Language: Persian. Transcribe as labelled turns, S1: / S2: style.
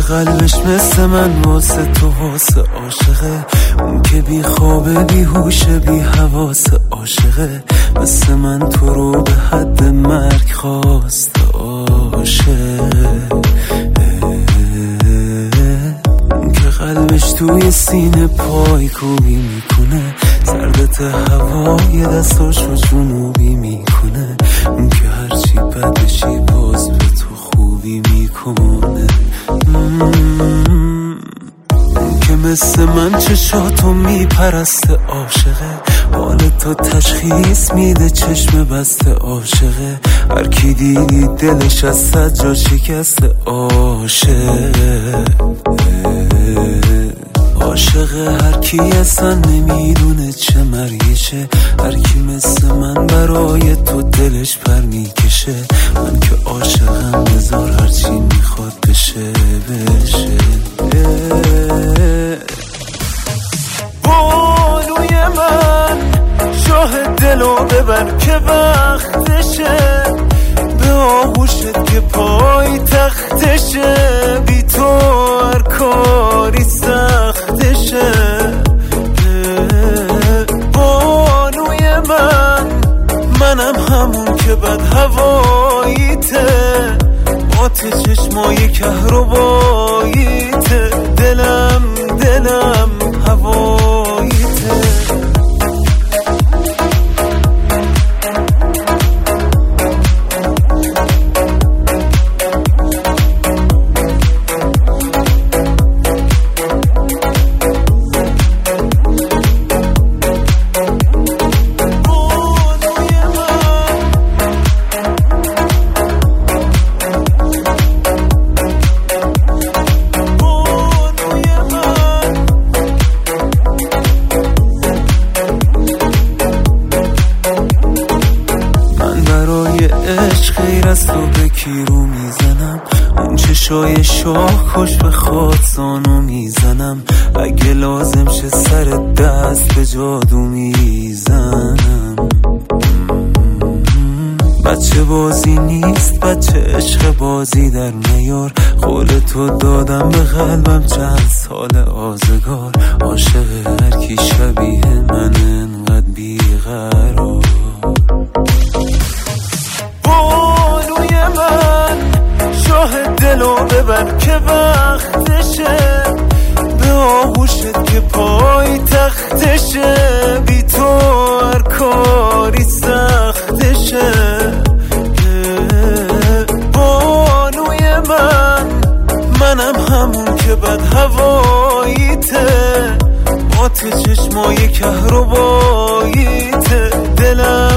S1: قلبش مثل من واسه تو واسه عاشقه، اون که بی خوابه بی هوشه بی حواسه عاشقه، مثل من تو رو به حد مرگ خواسته عاشق، اون که قلبش توی سینه پای کوبی میکنه، سردت هوای دستاشو جنوبی میکنه، اون که هرچی بدشی باز به تو خوبی میکنه، اون که مثل من چشاتو میپرسته عاشقه، حال تو تشخیص میده چشم بسته عاشقه، هر کی دیدی دلش از صد جا شکسته عاشق، عاشق هر کی اصلا نمیدونه چه مرگشه، هر کی مثل من برای تو دلش پر میکشه، من که عاشقم بذار هرچی میخواد بشه بشه. بانوی من شاه دلو ببر که وقتشه، به آغوشت که پای تختشه، بی تو هر کاری سختشه. بانوی منم همون که بد هواییته، آت چشمای کهرباییته، دلم هواییته. عشق غیر از تو به کی رو میزنم، اون چشای شاخش به خود زانو میزنم، اگه لازم شه سر دست به جادو میزنم. بچه بازی نیست بچه عشق بازی در نیار، قول تو دادم به قلبم چند سال آزگار، عاشق هر کی شبیه من انقدر بیقرار. بانوی من شاه دلو ببر که وقتشه، به آغوشت که پای تختشه، بی تو هر کاری سختشه. بانوی منم همون که بد هواییته، آت چشمای کهرباییته، دلم